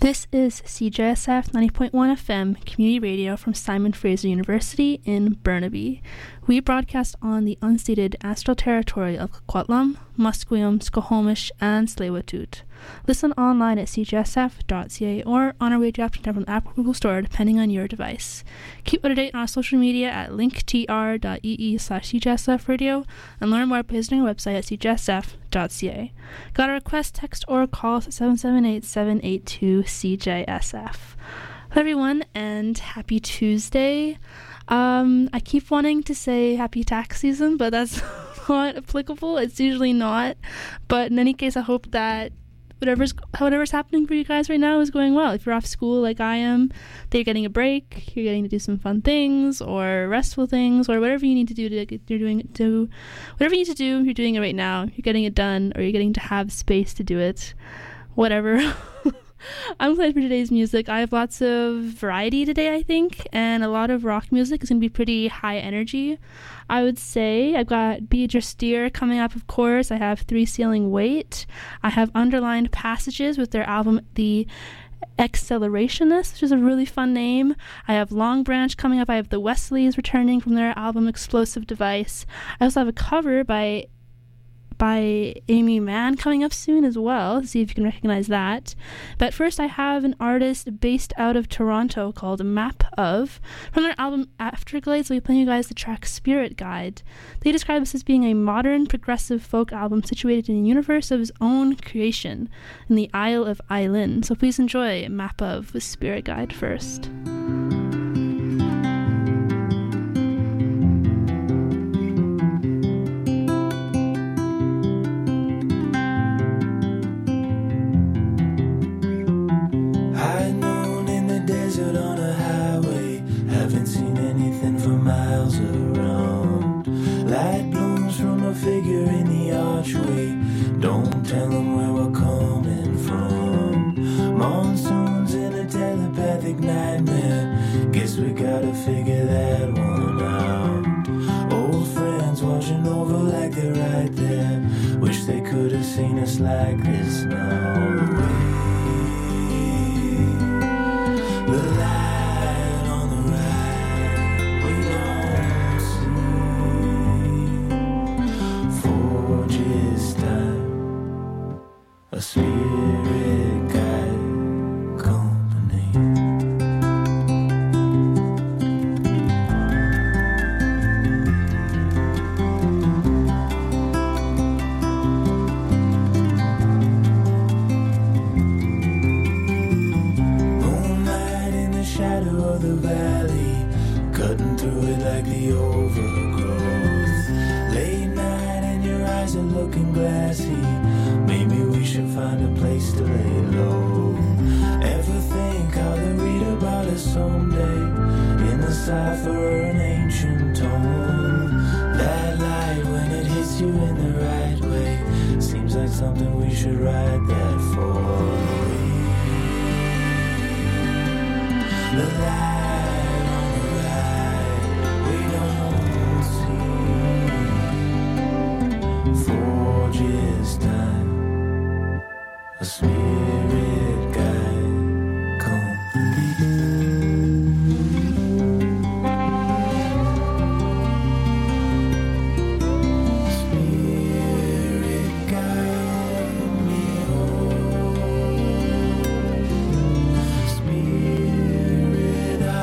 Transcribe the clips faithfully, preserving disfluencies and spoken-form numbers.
This is C J S F ninety point one F M community radio from Simon Fraser University in Burnaby. We broadcast on the unceded ancestral territory of Coquitlam, Musqueam, Squamish, and Tsleil-Waututh. Listen online at c j s f dot c a or on our radio app from the Apple Google Store, depending on your device. Keep up to date on our social media at linktr.ee slash cjsf radio and learn more by visiting our website at c j s f dot c a. Got a request, text, or call us at seven seven eight, seven eight two, C J S F. Hello everyone, and happy Tuesday. Um, I keep wanting to say happy tax season, but that's not applicable. It's usually not. But in any case, I hope that whatever's whatever's happening for you guys right now is going well. If you're off school like I am, that you're getting a break, you're getting to do some fun things or restful things or whatever you need to do to get, you're doing to whatever you need to do, you're doing it right now. You're getting it done, or you're getting to have space to do it. Whatever. I'm excited for today's music. I have lots of variety today, I think, and a lot of rock music is going to be pretty high energy. I would say I've got Beatrice Steer coming up, of course. I have Three Ceiling Weight. I have Underlined Passages with their album The Accelerationist, which is a really fun name. I have Long Branch coming up. I have the Wesleys returning from their album Explosive Device. I also have a cover by by Amy Mann coming up soon as well. See if you can recognize that. But first I have an artist based out of Toronto called Map Of. From their album Afterglades, I'll be playing you guys the track Spirit Guide. They describe this as being a modern progressive folk album situated in a universe of his own creation in the Isle of Eilean. So please enjoy Map Of with Spirit Guide first. Figure in the archway, don't tell them where we're coming from. Monsoons in a telepathic nightmare, guess we gotta figure that one out. Old friends watching over like they're right there, wish they could have seen us like this now. The way, the light on the right, we don't see. Forges time, a spirit guide company. Moonlight in the shadow of the valley, cutting through it like the overgrowth. Late night and your eyes are looking glassy, maybe we should find a place to lay low. Ever think how they read about us someday in a cipher or an ancient tome? That light, when it hits you in the right way, seems like something we should write that for. The light on the right, we don't see. Forges time, a spirit guide company. Spirit guide me home. Spirit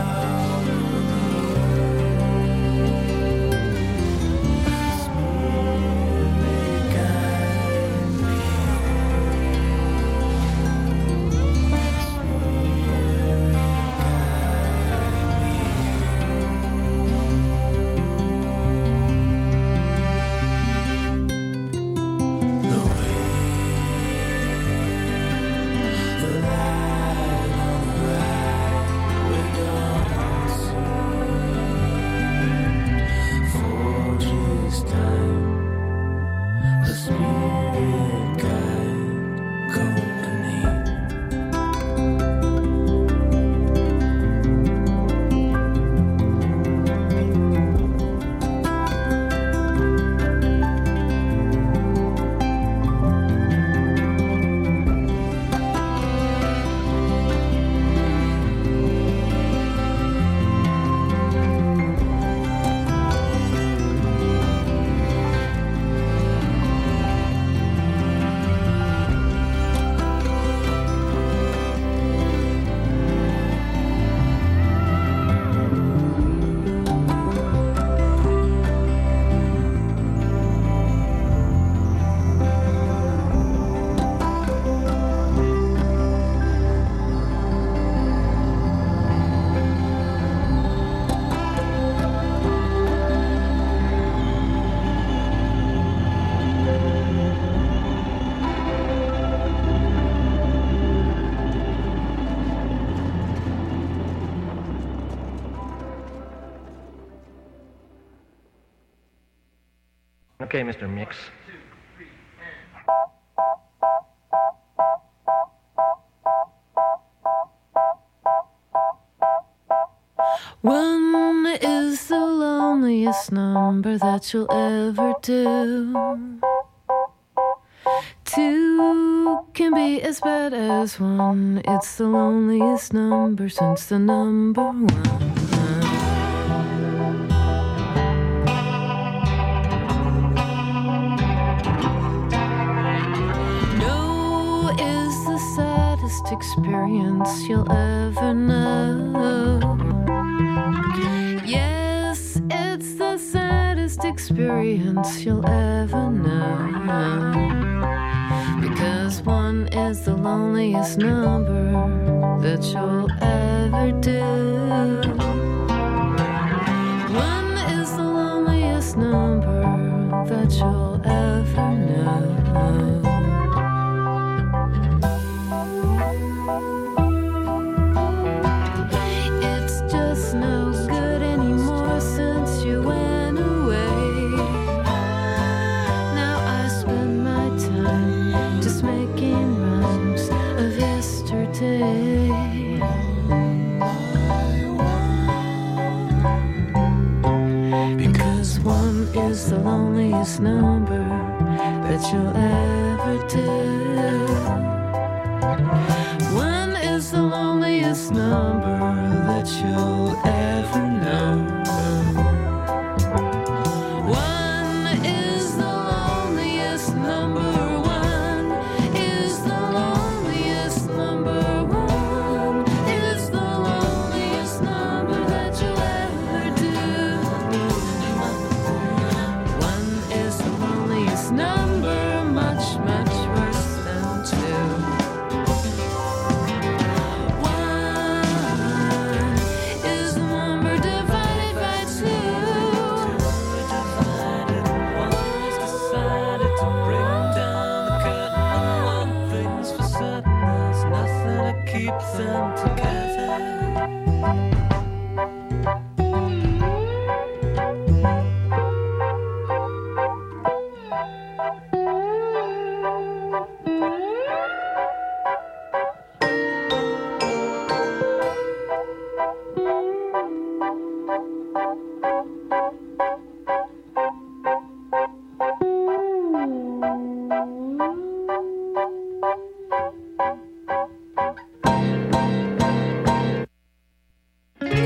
Okay, Mister Mix. One is the loneliest number that you'll ever do. Two can be as bad as one. It's the loneliest number since the number one. No is the saddest experience you'll ever know. Yes, it's the saddest experience you'll ever know. Because one is the loneliest number that you'll ever do. One is the loneliest number that you'll ever know. It's just no good anymore since you went away. Now I spend my time just making rhymes of yesterday. Because one is the loneliest number that you'll ever do. One is the loneliest number that you'll ever know. One is the loneliest number. One is the loneliest number. One is the loneliest number that you'll ever do. One is the loneliest number, much, much worse than two. One is the number divided by two. One's decided to bring down the curtain, and one thing's for certain, there's nothing to keep them together. One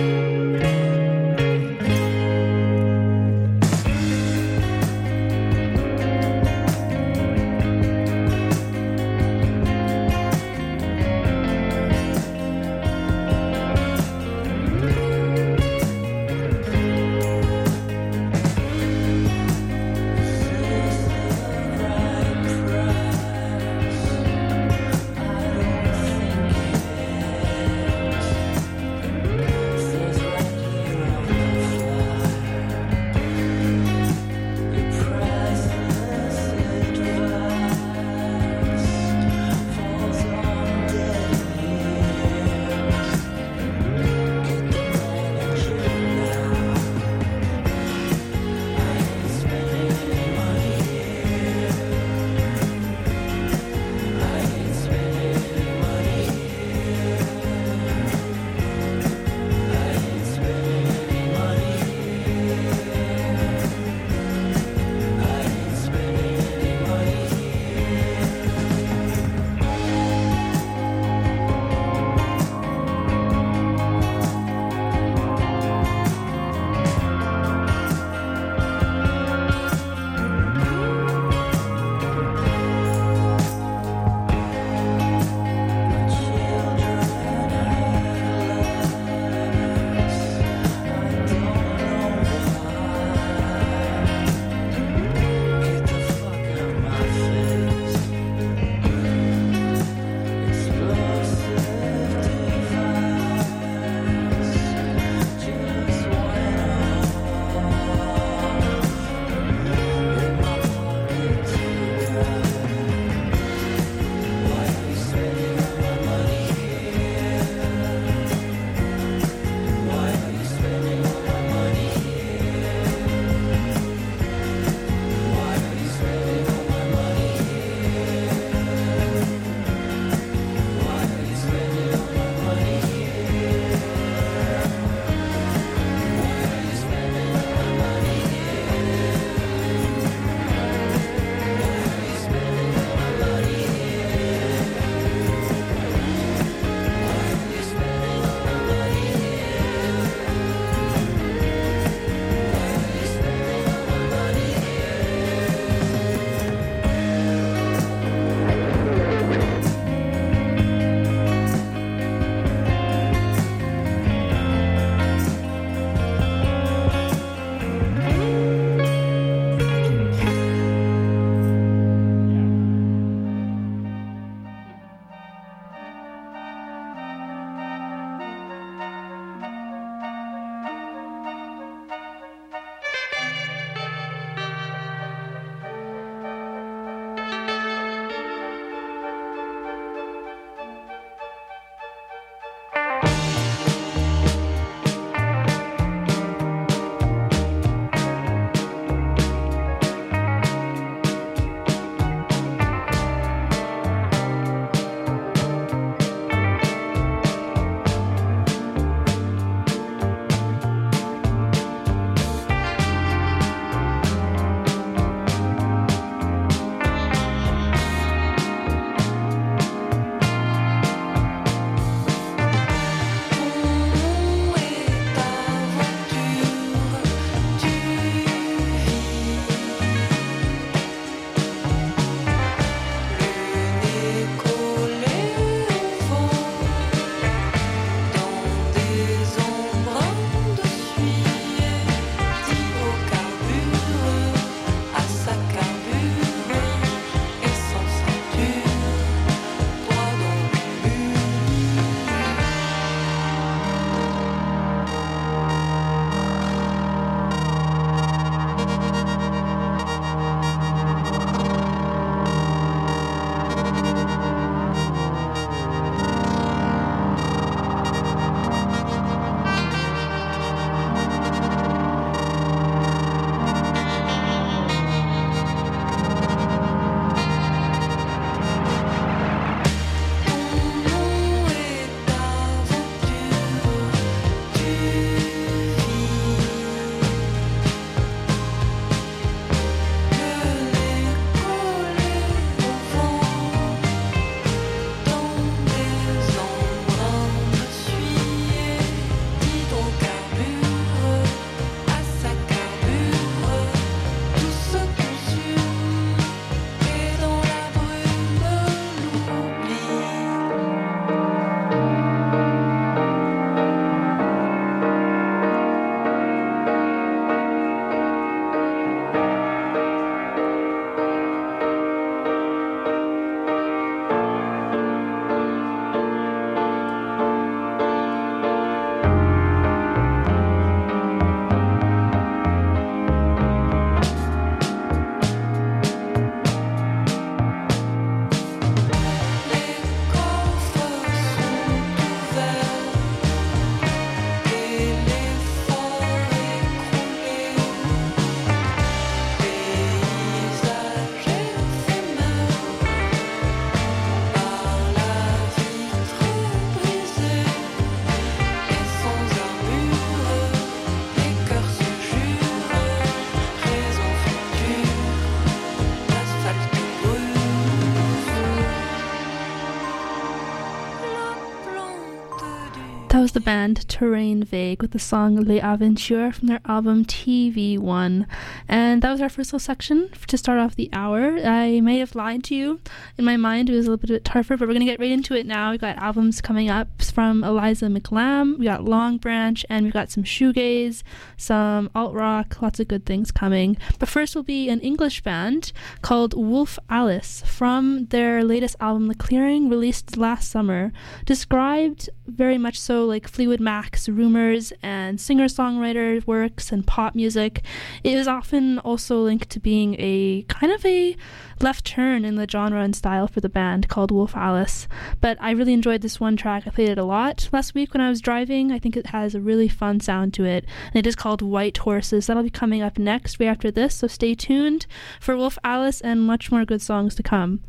That was the band Terrain Vague with the song Les Aventures from their album T V one. And that was our first little section to start off the hour. I may have lied to you. In my mind, it was a little bit tougher, but we're going to get right into it now. We've got albums coming up from Eliza McLam, we got Long Branch, and we've got some shoegaze, some alt-rock, lots of good things coming. But first will be an English band called Wolf Alice from their latest album, The Clearing, released last summer. Described very much so like Fleetwood Mac's Rumours and singer-songwriter works and pop music. It is often also linked to being a kind of a left turn in the genre and style for the band called Wolf Alice. But I really enjoyed this one track. I played it a lot last week when I was driving. I think it has a really fun sound to it. And it is called White Horses. That'll be coming up next, way after this, so stay tuned for Wolf Alice and much more good songs to come.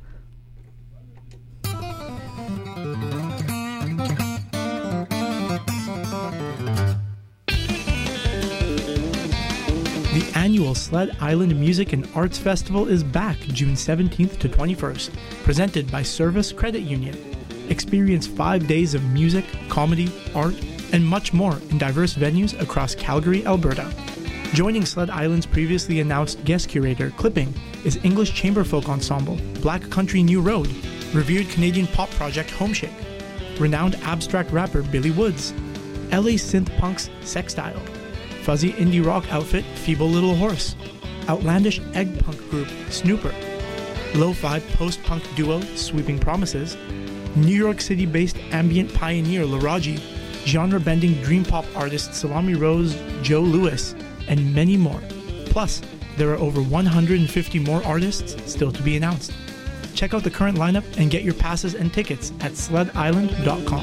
The annual Sled Island Music and Arts Festival is back June seventeenth to twenty-first, presented by Service Credit Union. Experience five days of music, comedy, art, and much more in diverse venues across Calgary, Alberta. Joining Sled Island's previously announced guest curator, Clipping, is English chamber folk ensemble Black Country New Road, revered Canadian pop project Homeshake, renowned abstract rapper Billy Woods, L A synth punks Sextile, fuzzy indie rock outfit Feeble Little Horse, outlandish egg punk group Snooper, lo-fi post-punk duo Sweeping Promises, New York City-based ambient pioneer Laraji, genre-bending dream pop artist Salami Rose Joe Lewis, and many more. Plus, there are over one hundred fifty more artists still to be announced. Check out the current lineup and get your passes and tickets at sled island dot com.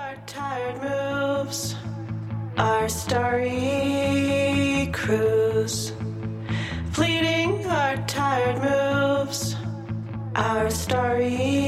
tired moves, our starry cruise. Fleeting our tired moves, our starry